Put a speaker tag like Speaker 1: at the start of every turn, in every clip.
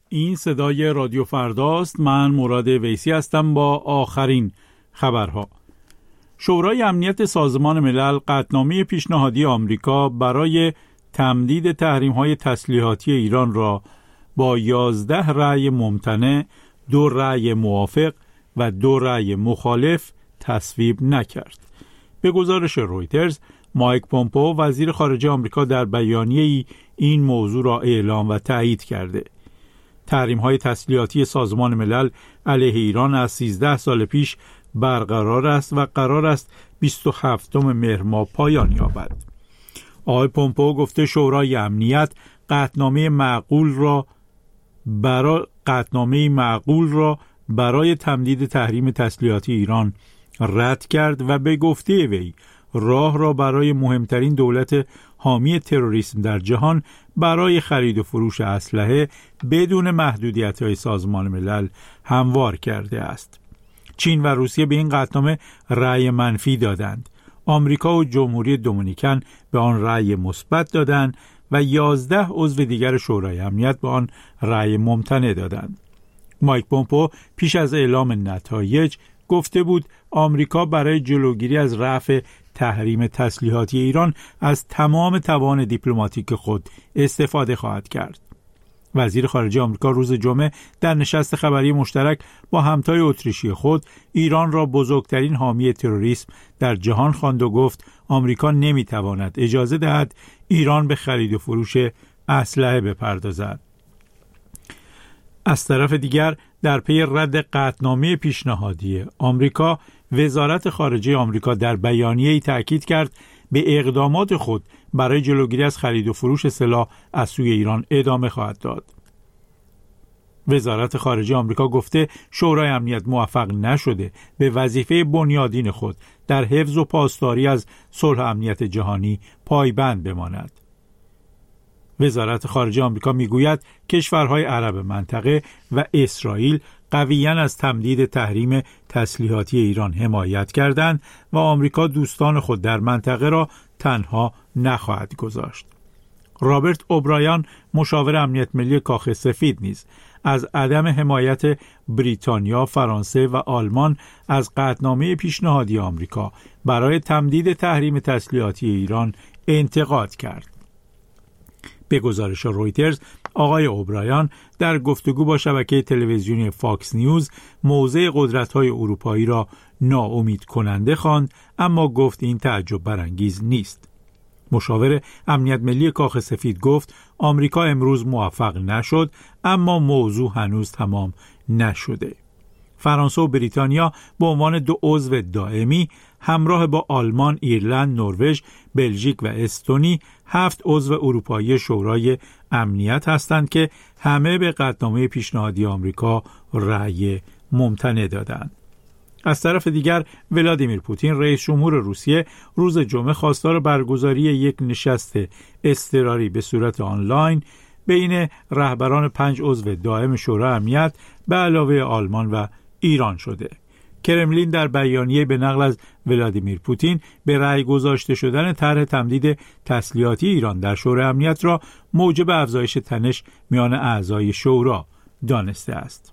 Speaker 1: این صدای رادیو فرداست. من مراد ویسی هستم با آخرین خبرها. شورای امنیت سازمان ملل قطعنامه پیشنهادی آمریکا برای تمدید تحریم‌های تسلیحاتی ایران را با 11 رأی ممتنع، 2 رأی موافق و 2 رأی مخالف تصویب نکرد. به گزارش رویترز، مایک پومپئو وزیر خارجه آمریکا در بیانیه‌ای این موضوع را اعلام و تایید کرده. تحریم‌های تسلیحاتی سازمان ملل علیه ایران از 13 سال پیش برقرار است و قرار است 27 مهر ماه پایان یابد. آقای پومپئو گفته شورای امنیت قطعنامه معقول را برای تمدید تحریم تسلیحاتی ایران رد کرد و به گفته وی راه را برای مهمترین دولت حامی تروریسم در جهان برای خرید و فروش اسلحه بدون محدودیت‌های سازمان ملل هموار کرده است. چین و روسیه به این قطعنامه رأی منفی دادند. آمریکا و جمهوری دومینیکن به آن رأی مثبت دادند و 11 عضو دیگر شورای امنیت به آن رأی ممتنع دادند. مایک پومپئو پیش از اعلام نتایج گفته بود آمریکا برای جلوگیری از رفع تحریم تسلیحاتی ایران از تمام توان دیپلماتیک خود استفاده خواهد کرد. وزیر خارجه آمریکا روز جمعه در نشست خبری مشترک با همتای اتریشی خود ایران را بزرگترین حامی تروریسم در جهان خواند و گفت آمریکا نمیتواند اجازه دهد ایران به خرید و فروش اسلحه بپردازد. از طرف دیگر در پی رد قطعنامه پیشنهادی آمریکا، وزارت خارجه آمریکا در بیانیه‌ای تاکید کرد به اقدامات خود برای جلوگیری از خرید و فروش سلاح از سوی ایران ادامه خواهد داد. وزارت خارجه آمریکا گفته شورای امنیت موفق نشده به وظیفه بنیادین خود در حفظ و پاسداری از صلح و امنیت جهانی پایبند بماند. وزارت خارجه آمریکا میگوید کشورهای عرب منطقه و اسرائیل قویاً از تمدید تحریم تسلیحاتی ایران حمایت کردند و آمریکا دوستان خود در منطقه را تنها نخواهد گذاشت. رابرت اوبرایان مشاور امنیت ملی کاخ سفید نیز از عدم حمایت بریتانیا، فرانسه و آلمان از قطعنامه پیشنهادی آمریکا برای تمدید تحریم تسلیحاتی ایران انتقاد کرد. به گزارش رویترز، آقای اوبرایان در گفتگو با شبکه تلویزیونی فاکس نیوز موضع قدرت‌های اروپایی را ناامید کننده خواند، اما گفت این تعجب برانگیز نیست. مشاور امنیت ملی کاخ سفید گفت آمریکا امروز موفق نشد، اما موضوع هنوز تمام نشده. فرانسه و بریتانیا به عنوان 2 عضو دائمی همراه با آلمان، ایرلند، نروژ، بلژیک و استونی 7 عضو اروپایی شورای امنیت هستند که همه به قطعنامه پیشنهادی آمریکا رأی ممتنع دادند. از طرف دیگر ولادیمیر پوتین رئیس جمهور روسیه روز جمعه خواستار برگزاری یک نشست اضطراری به صورت آنلاین بین رهبران 5 عضو دائم شورای امنیت به علاوه آلمان و ایران شده. کرملین در بیانیه به نقل از ولادیمیر پوتین به رأی گذاشته شدن طرح تمدید تسلیحاتی ایران در شورای امنیت را موجب افزایش تنش میان اعضای شورا دانسته است.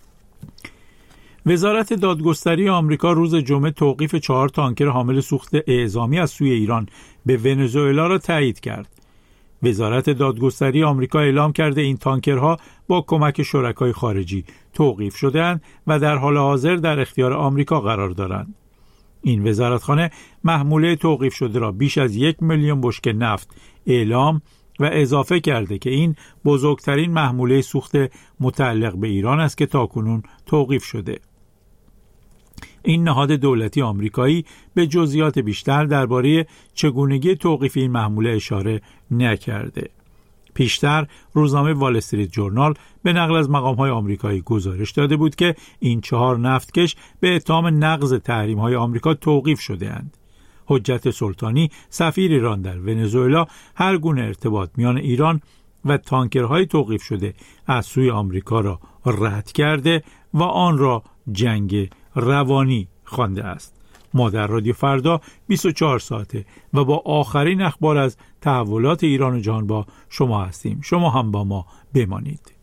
Speaker 1: وزارت دادگستری آمریکا روز جمعه توقیف 4 تانکر حامل سوخت اعزامی از سوی ایران به ونزوئلا را تایید کرد. وزارت دادگستری آمریکا اعلام کرده این تانکرها با کمک شرکای خارجی توقیف شده‌اند و در حال حاضر در اختیار آمریکا قرار دارند. این وزارتخانه محموله توقیف شده را بیش از 1 میلیون بشکه نفت اعلام و اضافه کرده که این بزرگترین محموله سوخت متعلق به ایران است که تاکنون توقیف شده. این نهاد دولتی آمریکایی به جزئیات بیشتر درباره چگونگی توقیف این محموله اشاره نکرده. پیشتر روزنامه وال استریت جورنال به نقل از مقام‌های آمریکایی گزارش داده بود که این 4 نفتکش به اتهام نقض تحریم‌های آمریکا توقیف شده‌اند. حجت سلطانی سفیر ایران در ونزوئلا هر گونه ارتباط میان ایران و تانکرهای توقیف شده از سوی آمریکا را رد کرده و آن را جنگ روانی خوانده است. ما در رادیو فردا 24 ساعته و با آخرین اخبار از تحولات ایران و جهان با شما هستیم. شما هم با ما بمانید.